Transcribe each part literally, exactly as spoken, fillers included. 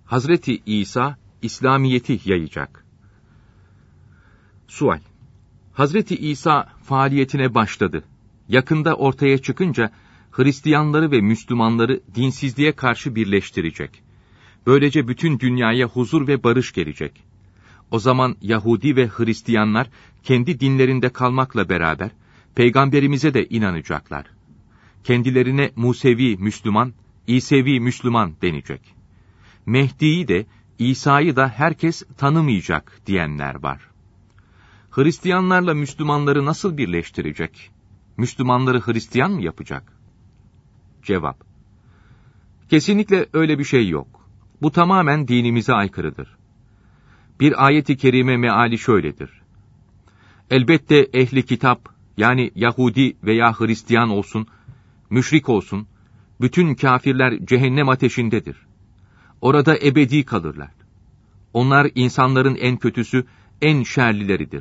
Hazreti İsa, İslamiyeti yayacak. Sual: Hazreti İsa faaliyetine başladı. Yakında ortaya çıkınca, Hristiyanları ve Müslümanları dinsizliğe karşı birleştirecek. Böylece bütün dünyaya huzur ve barış gelecek. O zaman Yahudi ve Hristiyanlar, kendi dinlerinde kalmakla beraber, Peygamberimize de inanacaklar. Kendilerine Musevi Müslüman, İsevi Müslüman denecek. Mehdi'yi de, İsa'yı da herkes tanımayacak diyenler var. Hristiyanlarla Müslümanları nasıl birleştirecek? Müslümanları Hristiyan mı yapacak? Cevap: Kesinlikle öyle bir şey yok. Bu tamamen dinimize aykırıdır. Bir ayet-i kerime meali şöyledir: Elbette ehli kitap, yani Yahudi veya Hristiyan olsun, müşrik olsun, bütün kâfirler cehennem ateşindedir. Orada ebedi kalırlar. Onlar insanların en kötüsü, en şerlileridir.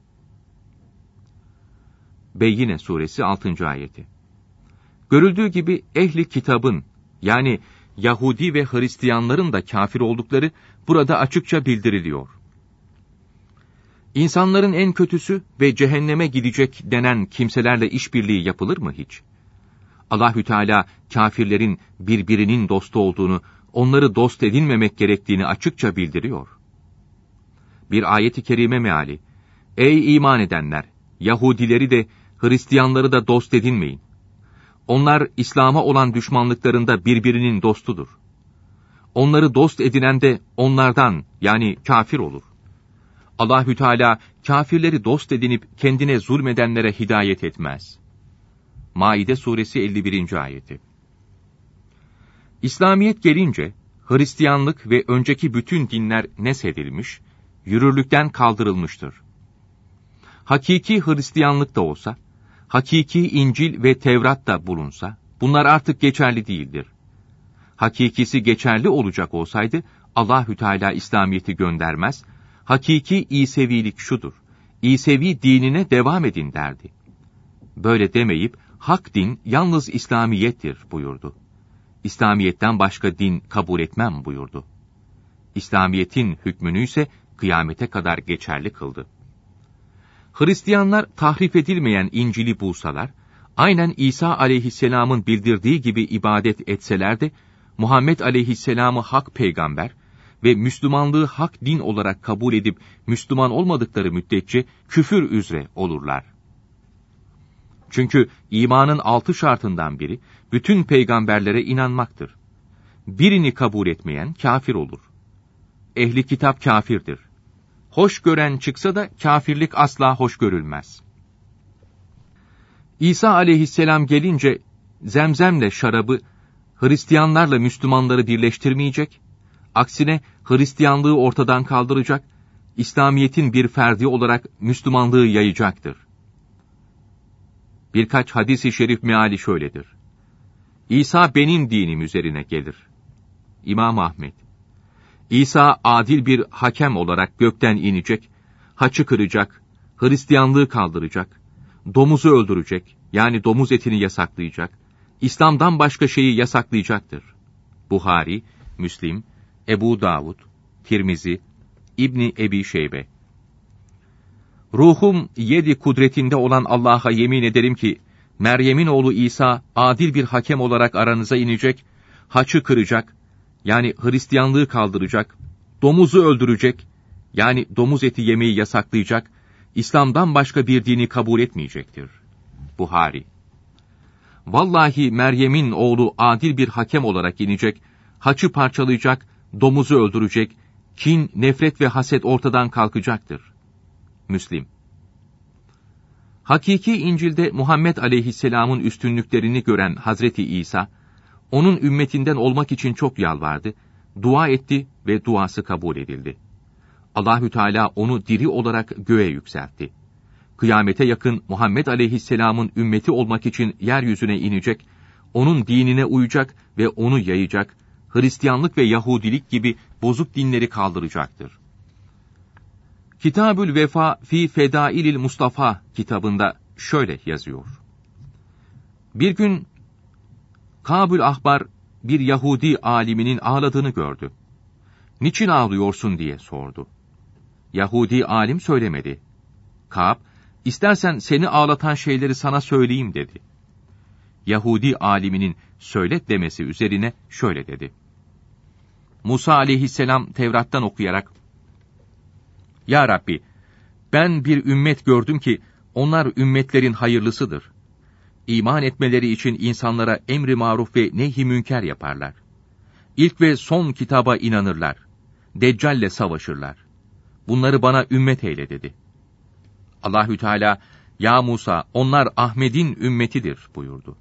Beyyine suresi altıncı ayeti. Görüldüğü gibi ehli kitabın, yani Yahudi ve Hristiyanların da kâfir oldukları burada açıkça bildiriliyor. İnsanların en kötüsü ve cehenneme gidecek denen kimselerle işbirliği yapılır mı hiç? Allahü Teala kâfirlerin birbirinin dostu olduğunu, onları dost edinmemek gerektiğini açıkça bildiriyor. Bir ayet-i kerime meali: Ey iman edenler! Yahudileri de, Hristiyanları da dost edinmeyin. Onlar İslam'a olan düşmanlıklarında birbirinin dostudur. Onları dost edinen de onlardan, yani kâfir olur. Allahü Teala kâfirleri dost edinip kendine zulmedenlere hidayet etmez. Maide suresi elli birinci ayeti. İslamiyet gelince, Hristiyanlık ve önceki bütün dinler neshedilmiş, yürürlükten kaldırılmıştır. Hakiki Hristiyanlık da olsa, hakiki İncil ve Tevrat da bulunsa, bunlar artık geçerli değildir. Hakikisi geçerli olacak olsaydı, Allahü Teala İslamiyeti göndermez, hakiki İsevilik şudur, İsevi dinine devam edin derdi. Böyle demeyip, hak din yalnız İslamiyettir buyurdu. İslamiyetten başka din kabul etmem buyurdu. İslamiyetin hükmünü ise kıyamete kadar geçerli kıldı. Hristiyanlar tahrif edilmeyen İncil'i bulsalar, aynen İsa aleyhisselamın bildirdiği gibi ibadet etseler de, Muhammed aleyhisselamı hak peygamber ve Müslümanlığı hak din olarak kabul edip Müslüman olmadıkları müddetçe küfür üzere olurlar. Çünkü imanın altı şartından biri, bütün peygamberlere inanmaktır. Birini kabul etmeyen kâfir olur. Ehli kitap kâfirdir. Hoş gören çıksa da kâfirlik asla hoş görülmez. İsa aleyhisselam gelince, zemzemle şarabı, Hristiyanlarla Müslümanları birleştirmeyecek, aksine Hristiyanlığı ortadan kaldıracak, İslamiyet'in bir ferdi olarak Müslümanlığı yayacaktır. Birkaç hadis-i şerif meali şöyledir: İsa benim dinim üzerine gelir. İmam Ahmed: İsa adil bir hakem olarak gökten inecek, haçı kıracak, Hristiyanlığı kaldıracak, domuzu öldürecek, yani domuz etini yasaklayacak, İslam'dan başka şeyi yasaklayacaktır. Buhari, Müslim, Ebu Davud, Tirmizi, İbni Ebi Şeybe. Ruhum yedi kudretinde olan Allah'a yemin ederim ki, Meryem'in oğlu İsa adil bir hakem olarak aranıza inecek, haçı kıracak, yani Hristiyanlığı kaldıracak, domuzu öldürecek, yani domuz eti yemeyi yasaklayacak, İslam'dan başka bir dini kabul etmeyecektir. Buhari: Vallahi Meryem'in oğlu adil bir hakem olarak inecek, haçı parçalayacak, domuzu öldürecek, kin, nefret ve haset ortadan kalkacaktır. Müslim: Hakiki İncil'de Muhammed aleyhisselamın üstünlüklerini gören Hazreti İsa, onun ümmetinden olmak için çok yalvardı, dua etti ve duası kabul edildi. Allahü Teala onu diri olarak göğe yükseltti. Kıyamete yakın Muhammed aleyhisselamın ümmeti olmak için yeryüzüne inecek, onun dinine uyacak ve onu yayacak, Hristiyanlık ve Yahudilik gibi bozuk dinleri kaldıracaktır. Kitabül Vefa fi Fedailil Mustafa kitabında şöyle yazıyor: Bir gün Kâbül Ahbar bir Yahudi aliminin ağladığını gördü. "Niçin ağlıyorsun?" diye sordu. Yahudi alim söylemedi. Kâb, "İstersen seni ağlatan şeyleri sana söyleyeyim." dedi. Yahudi aliminin "söyle" demesi üzerine şöyle dedi. Musa aleyhisselam Tevrat'tan okuyarak, "Ya Rabbi, ben bir ümmet gördüm ki, onlar ümmetlerin hayırlısıdır. İman etmeleri için insanlara emri maruf ve nehy-i münker yaparlar. İlk ve son kitaba inanırlar. Deccal'le savaşırlar. Bunları bana ümmet eyle." dedi. Allahü Teala, "Ya Musa, onlar Ahmet'in ümmetidir." buyurdu.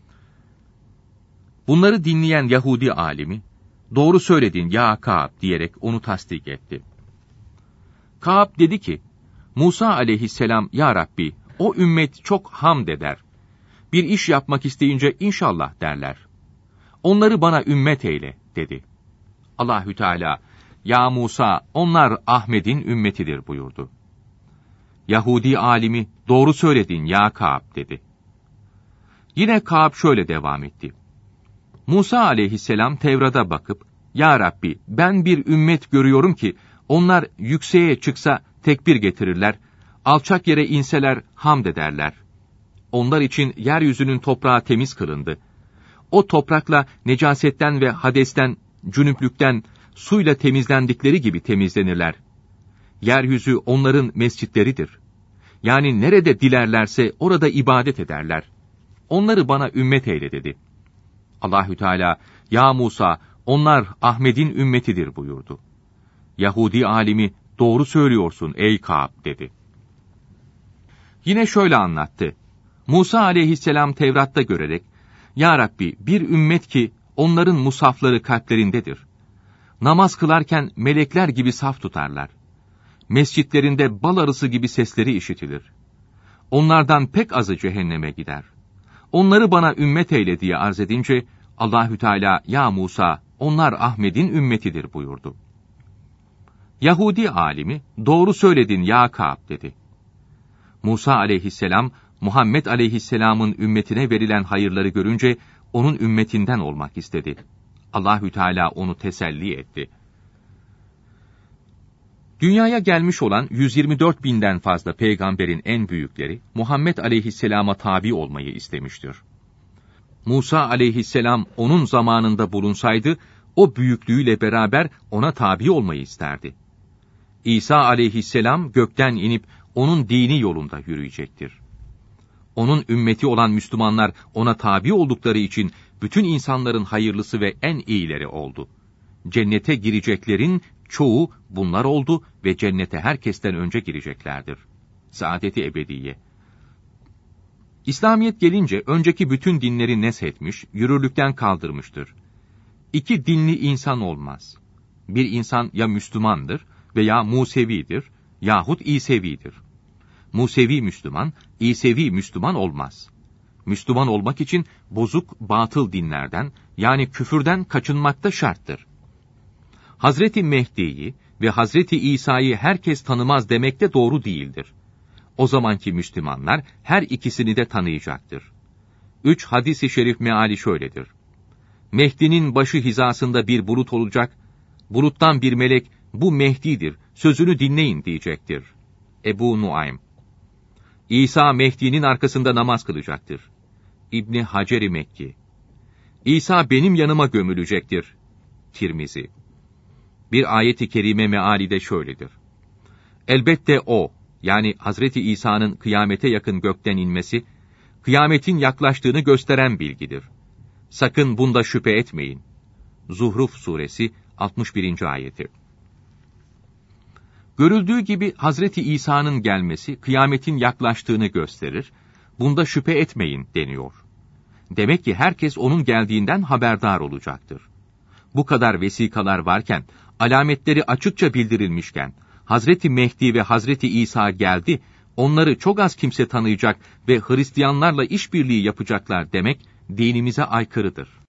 Bunları dinleyen Yahudi alimi, "Doğru söyledin ya Kâb" diyerek onu tasdik etti. Kâb dedi ki, Musa aleyhisselam, "Ya Rabbi, o ümmet çok hamd eder. Bir iş yapmak isteyince inşallah derler. Onları bana ümmet eyle." dedi. Allahü Teala, "Ya Musa, onlar Ahmet'in ümmetidir." buyurdu. Yahudi alimi, "Doğru söyledin ya Kâb" dedi. Yine Kâb şöyle devam etti. Musa aleyhisselam Tevrat'a bakıp, "Ya Rabbi, ben bir ümmet görüyorum ki, onlar yükseğe çıksa tekbir getirirler, alçak yere inseler hamd ederler. Onlar için yeryüzünün toprağı temiz kılındı. O toprakla necasetten ve hadesten, cünüplükten, suyla temizlendikleri gibi temizlenirler. Yeryüzü onların mescitleridir. Yani nerede dilerlerse orada ibadet ederler. Onları bana ümmet eyle." dedi. Allahü Teala, "Ya Musa, onlar Ahmet'in ümmetidir." buyurdu. Yahudi alimi, "Doğru söylüyorsun ey Kâb" dedi. Yine şöyle anlattı. Musa aleyhisselam Tevrat'ta görerek, "Ya Rabbi, bir ümmet ki onların musafları kalplerindedir. Namaz kılarken melekler gibi saf tutarlar. Mescitlerinde bal arısı gibi sesleri işitilir. Onlardan pek azı cehenneme gider. Onları bana ümmet eyle" diye arz edince, Allahü Teala, "Ya Musa, onlar Ahmet'in ümmetidir." buyurdu. Yahudi alimi, "Doğru söyledin ya Kâb" dedi. Musa aleyhisselam, Muhammed aleyhisselamın ümmetine verilen hayırları görünce, onun ümmetinden olmak istedi. Allahü Teala onu teselli etti. Dünyaya gelmiş olan yüz yirmi dört binden fazla peygamberin en büyükleri, Muhammed aleyhisselama tabi olmayı istemiştir. Musa aleyhisselam onun zamanında bulunsaydı, o büyüklüğüyle beraber ona tabi olmayı isterdi. İsa aleyhisselam gökten inip onun dini yolunda yürüyecektir. Onun ümmeti olan Müslümanlar ona tabi oldukları için bütün insanların hayırlısı ve en iyileri oldu. Cennete gireceklerin çoğu bunlar oldu ve cennete herkesten önce gireceklerdir. Saadeti ebediye. İslamiyet gelince önceki bütün dinleri neshetmiş, yürürlükten kaldırmıştır. İki dinli insan olmaz. Bir insan ya Müslümandır veya Musevidir yahut İsevidir. Musevi Müslüman, İsevi Müslüman olmaz. Müslüman olmak için bozuk, batıl dinlerden, yani küfürden kaçınmakta şarttır. Hazreti Mehdi'yi ve Hazreti İsa'yı herkes tanımaz demek de doğru değildir. O zamanki Müslümanlar her ikisini de tanıyacaktır. Üç hadis-i şerif meali şöyledir. Mehdi'nin başı hizasında bir bulut olacak, buluttan bir melek, "Bu Mehdi'dir, sözünü dinleyin" diyecektir. Ebu Nuaym. İsa Mehdi'nin arkasında namaz kılacaktır. İbni Hacer-i Mekki. İsa benim yanıma gömülecektir. Tirmizi. Bir ayet-i kerime meali de şöyledir. Elbette o, yani Hazreti İsa'nın kıyamete yakın gökten inmesi, kıyametin yaklaştığını gösteren bilgidir. Sakın bunda şüphe etmeyin. Zuhruf suresi altmış birinci ayeti. Görüldüğü gibi Hazreti İsa'nın gelmesi kıyametin yaklaştığını gösterir. Bunda şüphe etmeyin deniyor. Demek ki herkes onun geldiğinden haberdar olacaktır. Bu kadar vesikalar varken, alametleri açıkça bildirilmişken, Hazreti Mehdi ve Hazreti İsa geldi, onları çok az kimse tanıyacak ve Hristiyanlarla işbirliği yapacaklar demek dinimize aykırıdır.